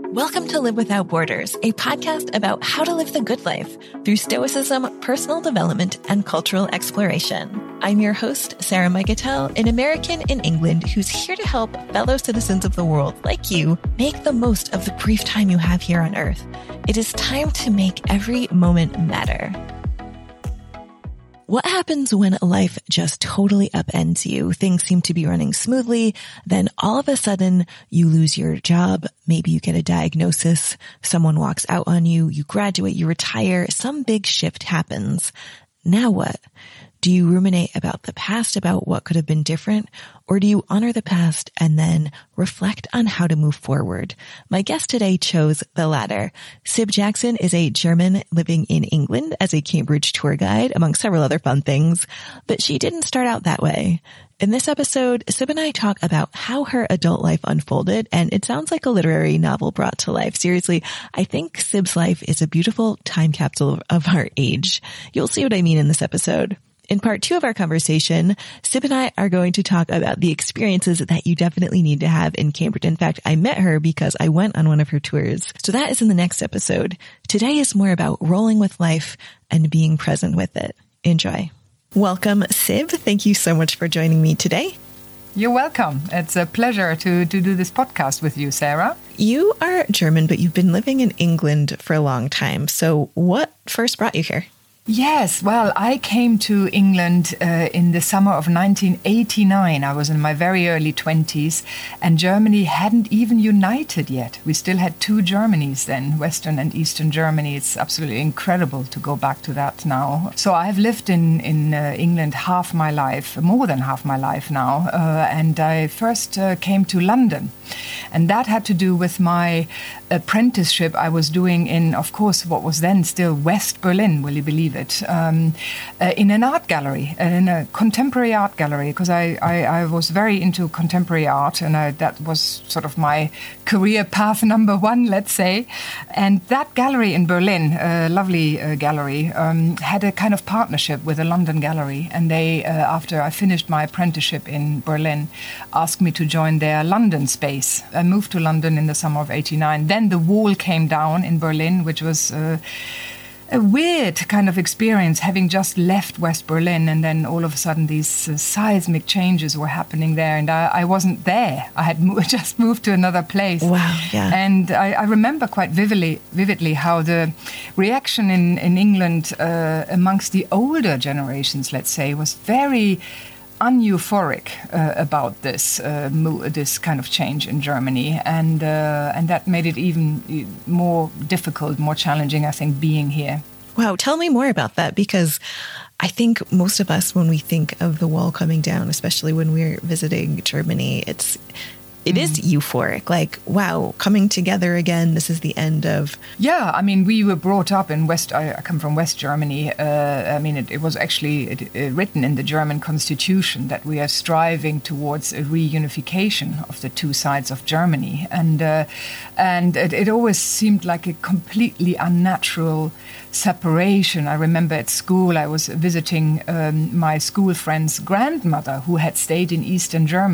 Welcome to Live Without Borders, a podcast about how to live the good life through stoicism, personal development, and cultural exploration. I'm your host, Sarah Miguel, an American in England who's here to help fellow citizens of the world like you make the most of the brief time you have here on Earth. It is time to make every moment matter. What happens when life just totally upends you? Things seem to be running smoothly. Then all of a sudden you lose your job. Maybe you get a diagnosis. Someone walks out on you. You graduate, you retire. Some big shift happens. Now what? Do you ruminate about the past, about what could have been different? Or do you honor the past and then reflect on how to move forward? My guest today chose the latter. Sib Jackson is a German living in England as a Cambridge tour guide, among several other fun things. But she didn't start out that way. In this episode, Sib and I talk about how her adult life unfolded, and it sounds like a literary novel brought to life. Seriously, I think Sib's life is a beautiful time capsule of our age. You'll see what I mean in this episode. In part 2 of our conversation, Sib and I are going to talk about the experiences that you definitely need to have in Cambridge. In fact, I met her because I went on one of her tours. So that is in the next episode. Today is more about rolling with life and being present with it. Enjoy. Welcome, Sib. Thank you so much for joining me today. You're welcome. It's a pleasure to do this podcast with you, Sarah. You are German, but you've been living in England for a long time. So what first brought you here? Yes, well, I came to England in the summer of 1989. I was in my very early 20s, and Germany hadn't even united yet. We still had two Germanys then, Western and Eastern Germany. It's absolutely incredible to go back to that now. So I've lived in England half my life, more than half my life now, and I first came to London. And that had to do with my apprenticeship I was doing in, of course, what was then still West Berlin, will you believe it, in an art gallery, in a contemporary art gallery, because I was very into contemporary art, and that was sort of my career path number one, let's say. And that gallery in Berlin, a lovely gallery, had a kind of partnership with a London gallery. And they, after I finished my apprenticeship in Berlin, asked me to join their London space. I moved to London in the summer of 89. Then the wall came down in Berlin, which was a weird kind of experience, having just left West Berlin, and then all of a sudden these seismic changes were happening there, and I wasn't there. I had just moved to another place. Wow, yeah. And I remember quite vividly how the reaction in England amongst the older generations, let's say, was very uneuphoric about this kind of change in Germany, and that made it even more difficult, more challenging, I think, being here. Wow, tell me more about that, because I think most of us, when we think of the wall coming down, especially when we're visiting Germany, it is euphoric, like, wow, coming together again, this is the end of... Yeah, I mean, we were brought up in I come from West Germany. I mean, it was actually written in the German constitution that we are striving towards a reunification of the two sides of Germany. And it always seemed like a completely unnatural separation. I remember at school I was visiting my school friend's grandmother, who had stayed in East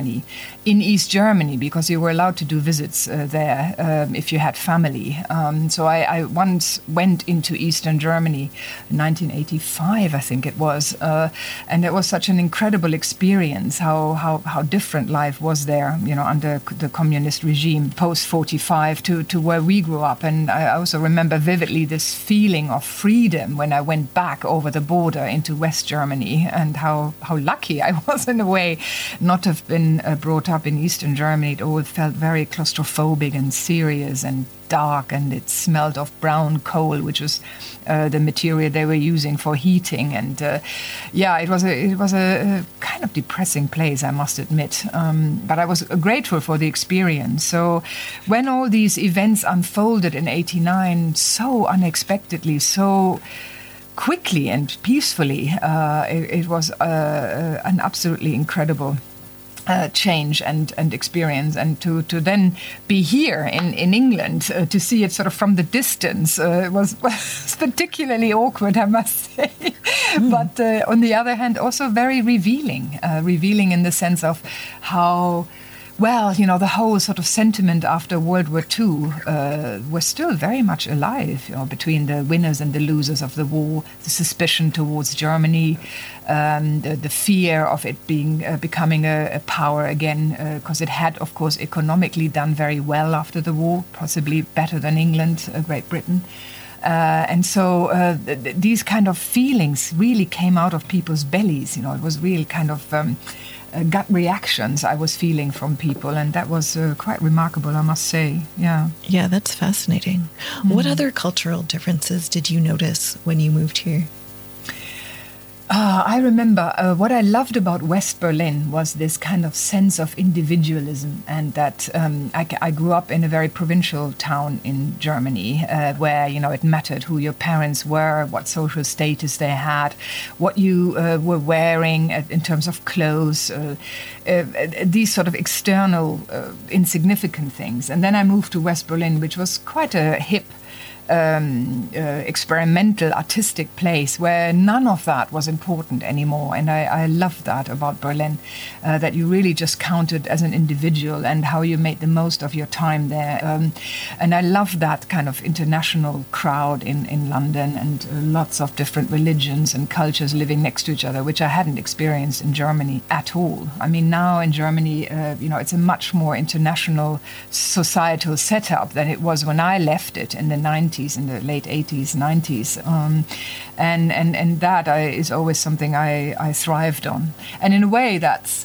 Germany, because you were allowed to do visits there if you had family. So I once went into Eastern Germany in 1985, I think it was, and it was such an incredible experience how different life was there, you know, under the communist regime post-45 to where we grew up. And I also remember vividly this feeling of freedom when I went back over the border into West Germany, and how lucky I was in a way not to have been brought up in Eastern Germany. It all felt very claustrophobic and serious and dark, and it smelled of brown coal, which was the material they were using for heating. And it was a kind of depressing place, I must admit. But I was grateful for the experience. So when all these events unfolded in '89 so unexpectedly, so quickly and peacefully, it was an absolutely incredible change and experience, and to then be here in England to see it sort of from the distance was particularly awkward, I must say. But on the other hand, also very revealing in the sense of how Well, the whole sort of sentiment after World War II was still very much alive, between the winners and the losers of the war, the suspicion towards Germany, the fear of it becoming a power again, because it had, of course, economically done very well after the war, possibly better than England, Great Britain. And so these kind of feelings really came out of people's bellies. It was real kind of gut reactions I was feeling from people, and that was quite remarkable, I must say. Yeah. Yeah, that's fascinating. What other cultural differences did you notice when you moved here? I remember what I loved about West Berlin was this kind of sense of individualism, and that I grew up in a very provincial town in Germany where, it mattered who your parents were, what social status they had, what you were wearing in terms of clothes, these sort of external insignificant things. And then I moved to West Berlin, which was quite a hip, experimental, artistic place where none of that was important anymore. And I loved that about Berlin, that you really just counted as an individual and how you made the most of your time there. And I loved that kind of international crowd in London, and lots of different religions and cultures living next to each other, which I hadn't experienced in Germany at all. I mean, now in Germany, it's a much more international societal setup than it was when I left it in the 90s. In the late 80s, 90s. And that is always something I thrived on. And in a way,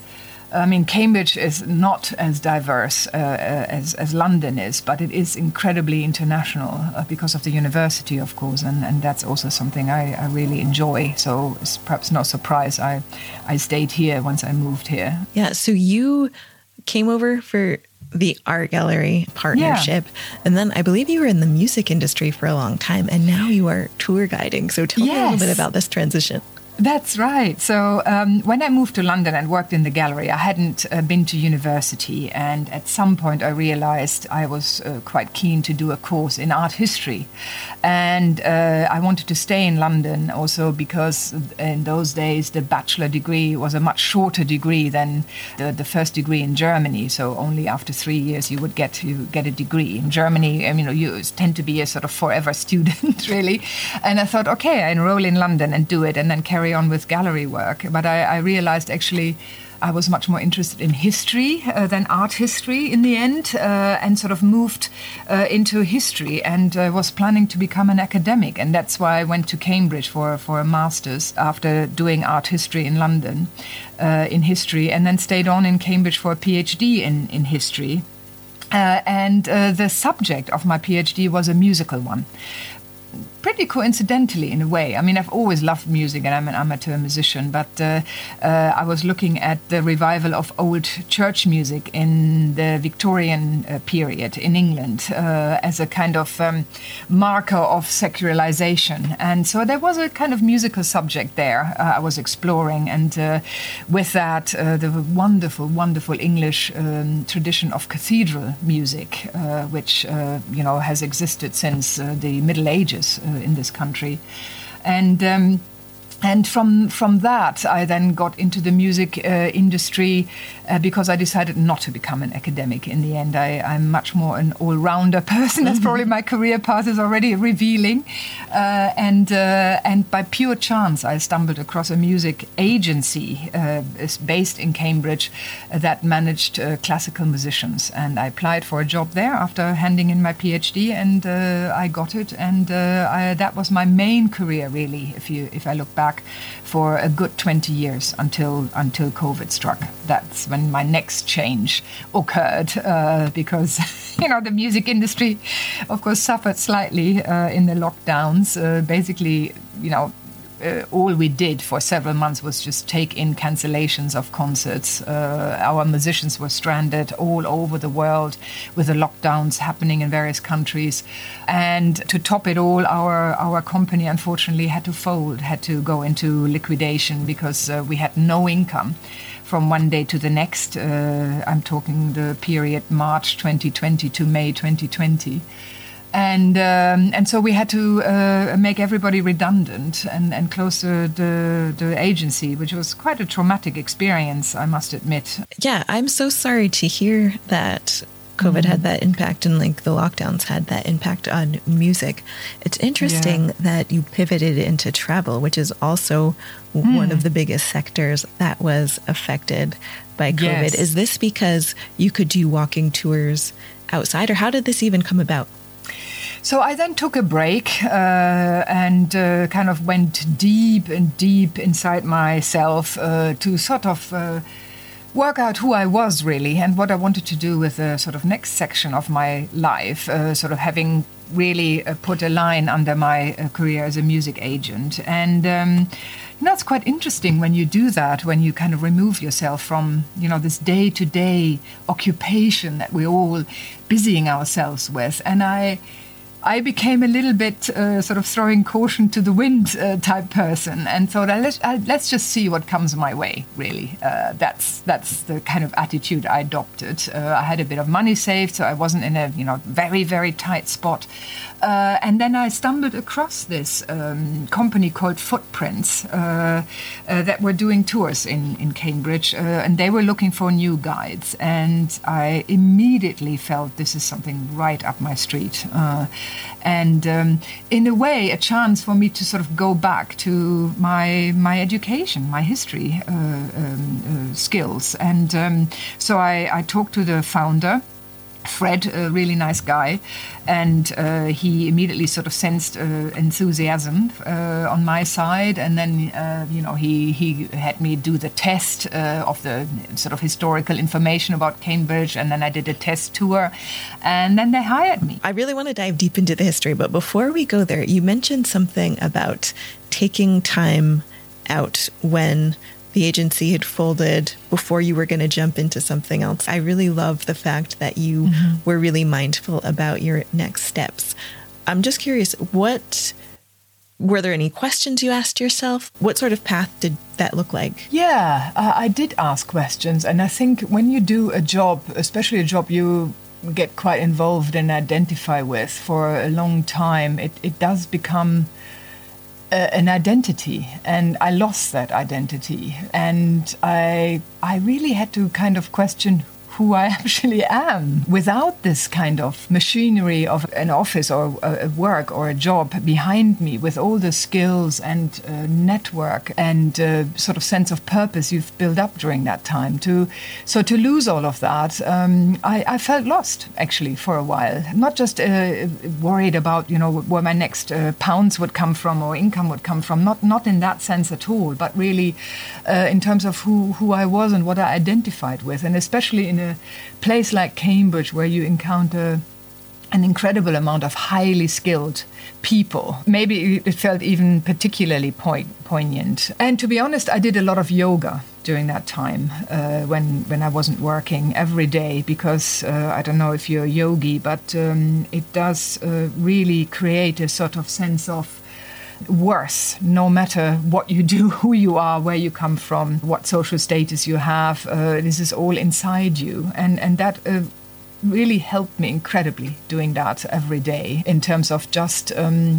Cambridge is not as diverse as London is, but it is incredibly international because of the university, of course, and that's also something I really enjoy. So it's perhaps no surprise I stayed here once I moved here. Yeah, so you came over for the art gallery partnership. Yeah. And then I believe you were in the music industry for a long time, and now you are tour guiding. So tell me a little bit about this transition. That's right. So when I moved to London and worked in the gallery, I hadn't been to university. And at some point I realized I was quite keen to do a course in art history. And I wanted to stay in London also because in those days the bachelor degree was a much shorter degree than the first degree in Germany. So only after 3 years you would get a degree. In Germany, you tend to be a sort of forever student, really. And I thought, okay, I enroll in London and do it and then carry on with gallery work. But I realized actually I was much more interested in history than art history in the end, and sort of moved into history and was planning to become an academic. And that's why I went to Cambridge for a master's after doing art history in London, in history, and then stayed on in Cambridge for a PhD in history. And the subject of my PhD was a musical one. Pretty coincidentally, in a way. I mean, I've always loved music, and I'm an amateur musician, but I was looking at the revival of old church music in the Victorian period in England as a kind of marker of secularization. And so there was a kind of musical subject there I was exploring, and with that, the wonderful, wonderful English tradition of cathedral music, which, has existed since the Middle Ages in this country. And from that, I then got into the music industry because I decided not to become an academic. In the end, I'm much more an all-rounder person, as probably my career path is already revealing. And by pure chance, I stumbled across a music agency based in Cambridge that managed classical musicians. And I applied for a job there after handing in my PhD, and I got it. And that was my main career, really, if I look back, for a good 20 years until COVID struck. That's when my next change occurred, because the music industry, of course, suffered slightly in the lockdowns. Basically, all we did for several months was just take in cancellations of concerts. Our musicians were stranded all over the world with the lockdowns happening in various countries. And to top it all, our company unfortunately had to fold, had to go into liquidation because we had no income from one day to the next. I'm talking the period March 2020 to May 2020. And so we had to make everybody redundant and close the agency, which was quite a traumatic experience, I must admit. Yeah, I'm so sorry to hear that COVID had that impact and like the lockdowns had that impact on music. It's interesting that you pivoted into travel, which is also one of the biggest sectors that was affected by COVID. Is this because you could do walking tours outside, or how did this even come about? So I then took a break and kind of went deep inside myself to sort of work out who I was really and what I wanted to do with the sort of next section of my life, sort of having really put a line under my career as a music agent. And it's quite interesting when you do that, when you kind of remove yourself from, this day-to-day occupation that we're all busying ourselves with. And I became a little bit sort of throwing caution to the wind type person, and thought, let's just see what comes my way, really. That's the kind of attitude I adopted. I had a bit of money saved, so I wasn't in a very, very tight spot. And then I stumbled across this company called Footprints that were doing tours in Cambridge, and they were looking for new guides. And I immediately felt this is something right up my street. And in a way, a chance for me to sort of go back to my education, my history skills. And so I talked to the founder, Fred, a really nice guy, and he immediately sort of sensed enthusiasm on my side, and then he had me do the test of the sort of historical information about Cambridge, and then I did a test tour, and then they hired me. I really want to dive deep into the history, but before we go there, you mentioned something about taking time out when the agency had folded before you were going to jump into something else. I really love the fact that you were really mindful about your next steps. I'm just curious, were there any questions you asked yourself? What sort of path did that look like? Yeah, I did ask questions. And I think when you do a job, especially a job you get quite involved and identify with for a long time, it does become an identity, and I lost that identity, and I really had to kind of question who I actually am without this kind of machinery of an office or a work or a job behind me, with all the skills and network and sort of sense of purpose you've built up during that time. To lose all of that, I felt lost actually for a while. Not just worried about where my next pounds would come from or income would come from. Not in that sense at all, but really in terms of who I was and what I identified with, and especially in a place like Cambridge, where you encounter an incredible amount of highly skilled people. Maybe it felt even particularly poignant. And to be honest, I did a lot of yoga during that time when I wasn't working every day, because I don't know if you're a yogi, but it does really create a sort of sense of worth, no matter what you do, who you are, where you come from, what social status you have. This is all inside you. And that really helped me incredibly doing that every day, in terms of just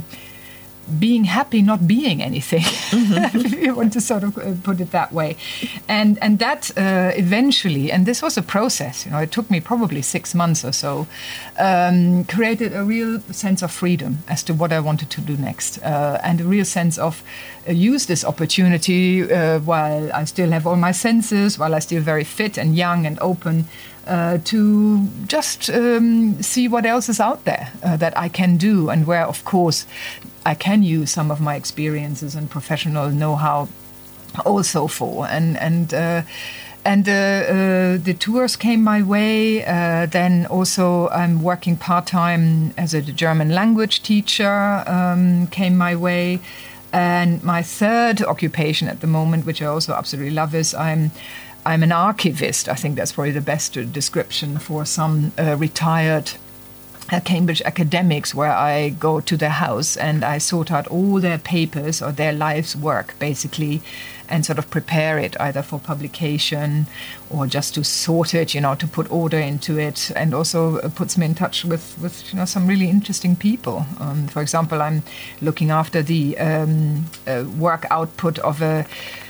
being happy, not being anything, if you want to sort of put it that way. And that eventually, and this was a process, it took me probably 6 months or so, created a real sense of freedom as to what I wanted to do next, and a real sense of use this opportunity while I still have all my senses, while I'm still very fit and young and open, to just see what else is out there that I can do, and where, of course, I can use some of my experiences and professional know-how also for. And the tours came my way. Then also I'm working part-time as a German language teacher, came my way. And my third occupation at the moment, which I also absolutely love, is I'm an archivist. I think that's probably the best description for some retired Cambridge academics, where I go to their house and I sort out all their papers or their life's work, basically, and sort of prepare it either for publication or just to sort it, to put order into it, and also puts me in touch with some really interesting people. For example, I'm looking after the work output of a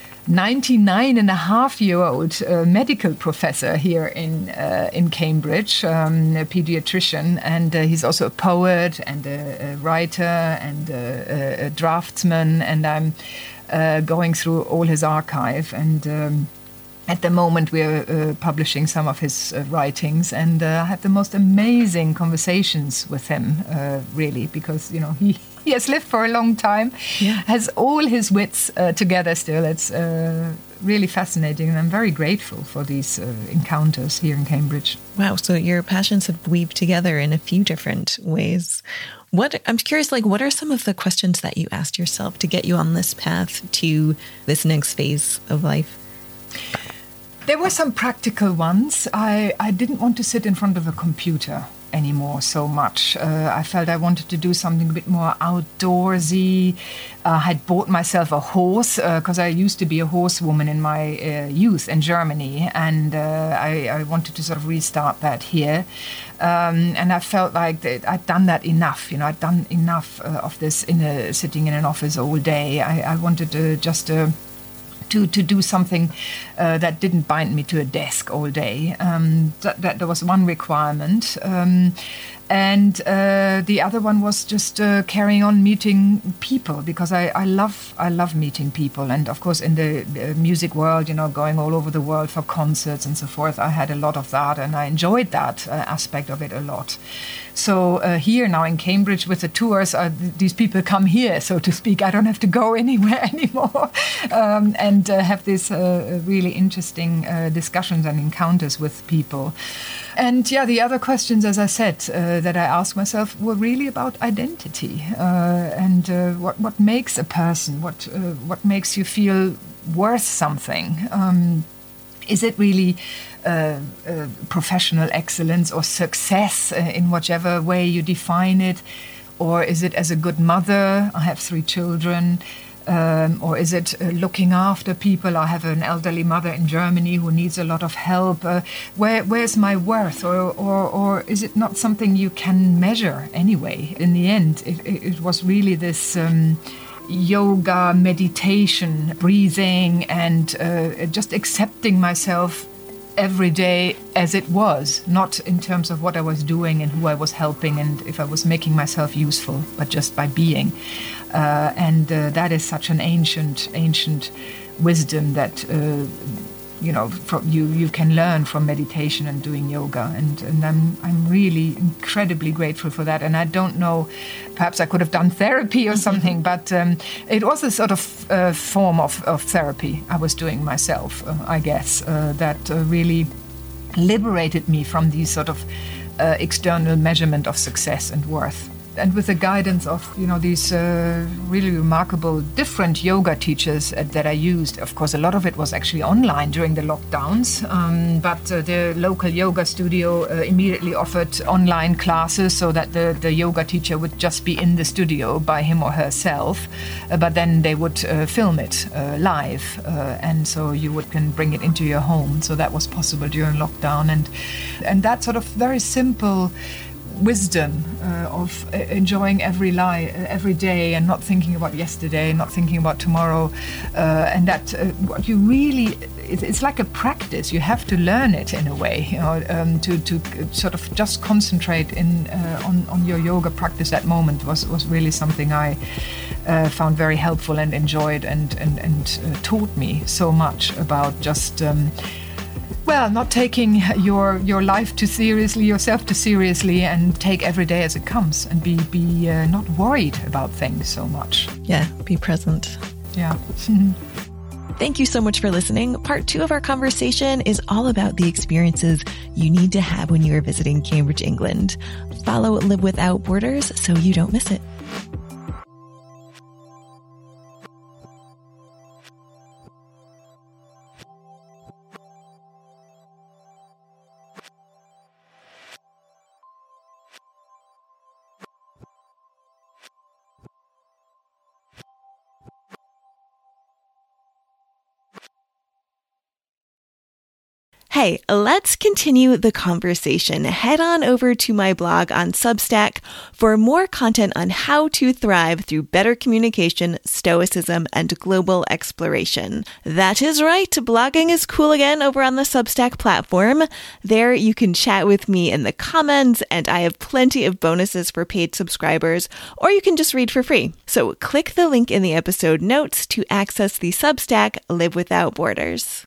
99-and-a-half-year-old medical professor here in Cambridge, a pediatrician, and he's also a poet and a writer and a draftsman, and I'm going through all his archive, and at the moment we're publishing some of his writings, and I have the most amazing conversations with him, really, because he has lived for a long time, has all his wits together still. It's really fascinating, and I'm very grateful for these encounters here in Cambridge. Wow, so your passions have weaved together in a few different ways. I'm curious, what are some of the questions that you asked yourself to get you on this path to this next phase of life? There were some practical ones. I didn't want to sit in front of a computer anymore so much. I felt I wanted to do something a bit more outdoorsy. I had bought myself a horse because I used to be a horsewoman in my youth in Germany, and I wanted to sort of restart that here. And I felt like I'd done that enough. I'd done enough of this sitting in an office all day. I wanted to just to do something that didn't bind me to a desk all day. That was one requirement. And the other one was just carrying on meeting people, because I love meeting people. And of course, in the music world, going all over the world for concerts and so forth, I had a lot of that, and I enjoyed that aspect of it a lot. So here now in Cambridge with the tours, these people come here, so to speak. I don't have to go anywhere anymore, and have these really interesting discussions and encounters with people. And the other questions, as I said, that I asked myself were really about identity, and what makes a person, what makes you feel worth something. Is it really professional excellence or success in whichever way you define it? Or is it as a good mother? I have 3 children. Or is it looking after people? I have an elderly mother in Germany who needs a lot of help. Where's my worth? Or is it not something you can measure anyway? In the end, it was really this yoga, meditation, breathing, and just accepting myself every day as it was, not in terms of what I was doing and who I was helping and if I was making myself useful, but just by being. And that is such an ancient wisdom that you can learn from meditation and doing yoga, and I'm really incredibly grateful for that. And I don't know, perhaps I could have done therapy or something, but it was a sort of form of therapy I was doing myself, I guess, that really liberated me from these sort of external measurement of success and worth. And with the guidance of these really remarkable different yoga teachers that I used. Of course, a lot of it was actually online during the lockdowns, but the local yoga studio immediately offered online classes so that the yoga teacher would just be in the studio by him or herself, but then they would film it live, and so you can bring it into your home. So that was possible during lockdown, and that sort of very simple wisdom of enjoying every day and not thinking about yesterday, not thinking about tomorrow, and that what you really, it's like a practice. You have to learn it in a way, to sort of just concentrate on your yoga practice. That moment was really something I found very helpful and enjoyed, and taught me so much about just not taking your life too seriously, yourself too seriously, and take every day as it comes, and be not worried about things so much. Yeah, be present. Yeah. Thank you so much for listening. Part 2 of our conversation is all about the experiences you need to have when you are visiting Cambridge, England. Follow Live Without Borders so you don't miss it. Hey, let's continue the conversation. Head on over to my blog on Substack for more content on how to thrive through better communication, stoicism, and global exploration. That is right, blogging is cool again over on the Substack platform. There you can chat with me in the comments, and I have plenty of bonuses for paid subscribers, or you can just read for free. So click the link in the episode notes to access the Substack Live Without Borders.